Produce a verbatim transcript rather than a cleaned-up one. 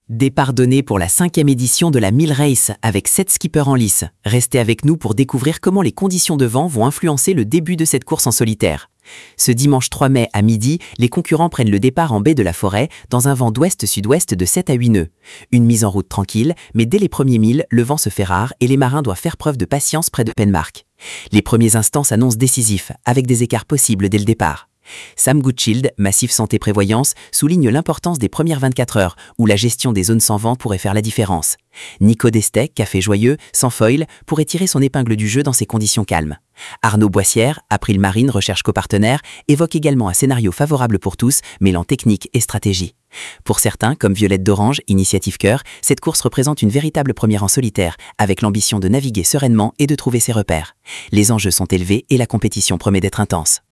Départ donné pour la cinquième édition de la mille Race avec sept skippers en lice. Restez avec nous pour découvrir comment les conditions de vent vont influencer le début de cette course en solitaire. Ce dimanche trois mai à midi, les concurrents prennent le départ en baie de la Forêt dans un vent d'ouest-sud-ouest de sept à huit nœuds. Une mise en route tranquille, mais dès les premiers milles, le vent se fait rare et les marins doivent faire preuve de patience près de Penmark. Les premiers instants s'annoncent décisifs, avec des écarts possibles dès le départ. Sam Goodschild, Massif Santé Prévoyance, souligne l'importance des premières vingt-quatre heures, où la gestion des zones sans vent pourrait faire la différence. Nico Destec, Café Joyeux, sans foil, pourrait tirer son épingle du jeu dans ces conditions calmes. Arnaud Boissière, April Marine Recherche Copartenaire, évoque également un scénario favorable pour tous, mêlant technique et stratégie. Pour certains, comme Violette d'Orange, Initiative Cœur, cette course représente une véritable première en solitaire, avec l'ambition de naviguer sereinement et de trouver ses repères. Les enjeux sont élevés et la compétition promet d'être intense.